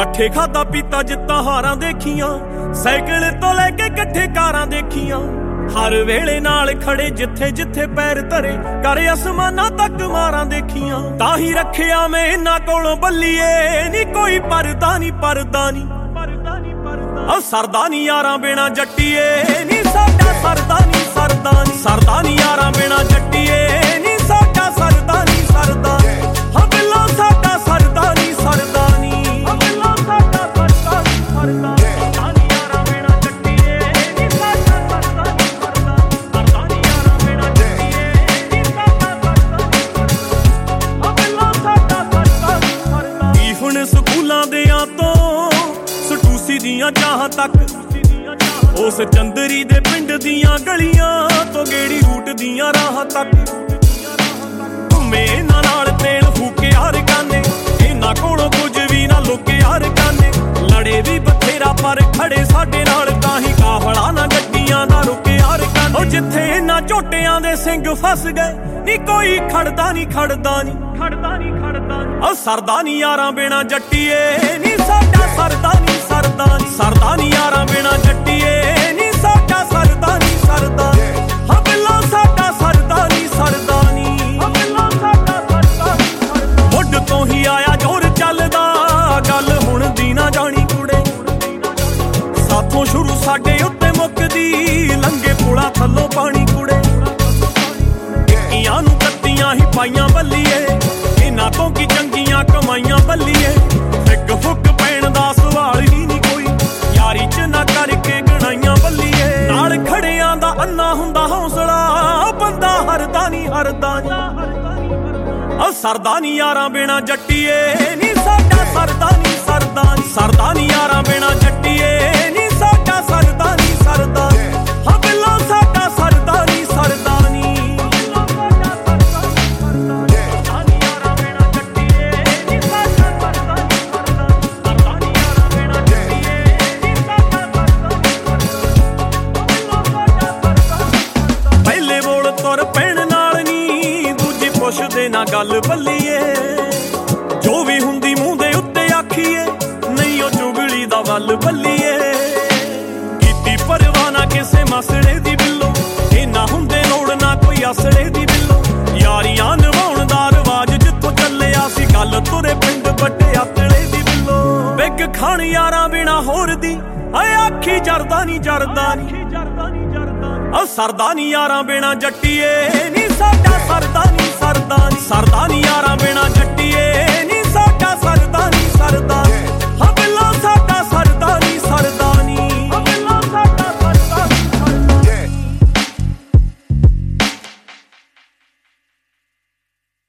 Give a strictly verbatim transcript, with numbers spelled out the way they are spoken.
ਇਕੱਠੇ ਖਾਦਾ ਪੀਤਾ ਜਿੱਤਾਂ ਹਾਰਾਂ ਦੇਖੀਆਂ, ਸਾਈਕਲ ਤੋਂ ਲੈ ਕੇ ਇਕੱਠੇ ਕਾਰਾਂ ਦੇਖੀਆਂ। ਹਰ ਵੇਲੇ ਨਾਲ ਖੜੇ ਜਿੱਥੇ ਜਿੱਥੇ ਪੈਰ ਧਰੇ, ਕਰ ਅਸਮਾਨਾਂ ਤੱਕ ਮਾਰਾਂ ਦੇਖੀਆਂ। ਤਾਂ ਹੀ ਰੱਖਿਆ ਮੈਂ ਇਹਨਾਂ ਕੋਲੋਂ ਬੱਲੀਏ ਨੀ ਕੋਈ ਪਰਦਾ ਨੀ ਪਰਦਾ ਨੀ ਆ ਸਰਦਾ ਨੀ ਯਾਰਾਂ ਬਿਨਾ ਜੱਟੀਏ ਨੀ ਸਾਡਾ ਸਰਦਾ ਨੀ ਸਰਦਾ ਨੀ ਸਰਦਾ ਨੀ ਯਾਰਾਂ ਬਿਨਾ ਜੱਟੀਏ ਨੀ ਸਾਡਾ ਸਰਦਾ ਨੀ ਸਰਦਾ ਹਾਂ ਬਿੱਲੋ ਸਾਡਾ ਸਰਦਾ ਨੀ ਸਰਦਾ ਨੀ ਹਾਂ ਬਿੱਲੋ ਸਾਡਾ ਸਰਦਾ ਨੀ ਸਰਦਾ ਸਰਦਾ ਨੀ ਯਾਰਾਂ ਬਿਨਾ ਜੱਟੀਏ ਨੀ ਸਾਡਾ ਸਰਦਾ ਨੀ ਸਰਦਾ ਸਰਦਾ ਨੀ ਯਾਰਾਂ ਬਿਨਾ ਜੱਟੀਏ ਨੀ ਸਾਡਾ ਸਰਦਾ ਨੀ ਸਰਦਾ ਹਾਂ ਬਿੱਲੋ ਸਾਡਾ ਸਰਦਾ ਨੀ ਸਰਦਾ। ਕੀ ਹੁਣ ਸਕੂਲਾਂ ਦਿਆਂ ਤੋਂ ਸਟੂਸੀ ਦੀਆਂ ਚਾਹਾਂ ਤੱਕ, ਉਸ ਚੰਦਰੀ ਦੇ ਪਿੰਡ ਦੀਆਂ ਗਲੀਆਂ ਤੋਂ ਗੇੜੀ ਰੂਟ ਦੀਆਂ ਰਾਹਾਂ ਤੱਕ। ਘੁੰਮੇ ਇਹਨਾਂ ਨਾਲ ਤੇਲ ਫੂਕੇ ਹਰ ਕਾਨੇ, ਇਹਨਾਂ ਕੋਲੋਂ ਕੁਝ ਵੀ ਨਾ ਲੁਕੇ ਹਰ ਕਾਨੇ। ਲੜੇ ਵੀ ਬਥੇਰਾ ਪਰ ਖੜੇ ਸਾਡੇ ਨਾਲ, ਤਾਂ ਹੀ ਕਾਫਲਾ ਨਾ ਗੱਡੀਆਂ ਦਾ ਰੁਕੇ ਹਰ ਕਾਨੇ। ਉਹ ਜਿੱਥੇ ਇਹਨਾਂ ਝੋਟਿਆਂ ਦੇ ਸਿੰਘ ਫਸ ਗਏ ਨੀ ਕੋਈ ਖੜਦਾ ਨੀ ਖੜਦਾ ਨੀ ਖੜਦਾ ਨੀ ਖੜਦਾ ਨੀ ਉਹ ਸਰਦਾ ਨੀ ਯਾਰਾਂ ਬਿਨਾ ਜੱਟੀਏ ਨੀ ਸਾਡਾ ਸਰਦਾ ਨੀ ਸਰਦਾ ਨੀ ਸਰਦਾ ਨੀ ਯਾਰਾਂ ਬਿਨਾ ਜੱਟੀਏ ਨੀ ਸਾਡਾ ਸਰਦਾ ਨੀ ਸਰਦਾ ਹਾਂ ਬਿੱਲੋ ਸਾਡਾ ਸਰਦਾ ਨੀ ਸਰਦਾ ਨੀ ਹਾਂ ਬਿੱਲੋ ਸਾਡਾ ਸਰਦਾ ਨੀ ਸਰਦਾ। ਮੁੱਢ ਤੋਂ ਹੀ ਆਇਆ ਜ਼ੋਰ ਚੱਲਦਾ, ਗੱਲ ਹੁਣ ਦੀ ਨਾ ਜਾਣੀ ਕੁੜੇ। ਸਾਥੋਂ ਸ਼ੁਰੂ ਸਾਡੇ ਉੱਤੇ ਮੁੱਕਦੀ, ਲੰਘੇ ਪੁਲਾਂ ਥੱਲੋਂ ਪਾਣੀ ਕੁੜੇ। ਇੱਕੀਆਂ ਨੂੰ ਕੱਤੀਆਂ ਹੀ ਪਾਈਆਂ ਬੱਲੀਏ, ਇਹਨਾਂ ਤੋਂ ਕੀ ਚੰਗੀਆਂ ਕਮਾਈਆਂ ਬੱਲੀਏ। ਫਿੱਕ ਫੁੱਕ ਪੈਣ ਦਾ ਸਵਾਲ ਹੀ ਨਹੀਂ ਕੋਈ, ਯਾਰੀ ਚ ਨਾ ਕਰਕੇ ਗਣਾਈਆਂ ਬੱਲੀਏ। ਨਾਲ ਖੜਿਆਂ ਦਾ ਅੰਨਾ ਹੁੰਦਾ ਹੌਸਲਾ, ਬੰਦਾ ਹਰਦਾ ਨੀ ਹਰਦਾ ਨੀ ਉਹ ਸਰਦਾ ਨੀ ਯਾਰਾਂ ਬਿਨਾ ਜੱਟੀਏ ਨੀ ਸਾਡਾ ਸਰਦਾ ਨੀ ਸਰਦਾ ਨੀ ਸਰਦਾ ਨੀ ਯਾਰਾਂ ਬਿਨਾ ਜੱਟੀਏ ਨੀ ਸਾਡਾ ਸਰਦਾ ਨੀ ਸਰਦਾ ਹਾਂ ਬਿੱਲੋ ਸਾਡਾ ਸਰਦਾ ਨੀ ਸਰਦਾ ਨੀ ਤੁਰ ਪੈਣ ਨਾਲ ਨੀ ਦੂਜੀ ਪੁੱਛਦੇ ਨਾ ਗੱਲ ਬੱਲੀਏ। ਜੋ ਵੀ ਹੁੰਦੀ ਮੂੰਹ ਦੇ ਉੱਤੇ ਆਖੀਏ, ਨਹੀਂ ਉਹ ਚੁਗਲੀ ਦਾ ਵੱਲ ਬੱਲੀਏ। ਕੀਤੀ ਪਰਵਾਹ ਨਾ ਕਿਸੇ ਮਸਲੇ ਦੀ ਬਿੱਲੋ, ਇਹਨਾਂ ਹੁੰਦੇ ਲੋੜ ਨਾ ਕੋਈ ਆਸੜੇ ਦੀ ਬਿੱਲੋ। ਯਾਰੀਆਂ ਨਿਭਾਉਣ ਦਾ ਰਿਵਾਜ ਜਿੱਥੋਂ ਚੱਲਿਆ ਸੀ, ਗੱਲ ਤੁਰੇ ਪਿੰਡ ਵੱਡੇ ਆਤਲੇ ਦੀ ਬਿੱਲੋ। ਬਿੱਗ ਖਾਣ ਯਾਰਾਂ ਬਿਨਾ ਹੋਰ ਦੀ ਆਏ ਆਖੀ ਜਰਦਾ ਨੀ ਜਰਦਾ ਨੀ ਉਹ ਸਰਦਾ ਨੀ ਯਾਰਾਂ ਬਿਨਾ ਜੱਟੀਏ ਨੀ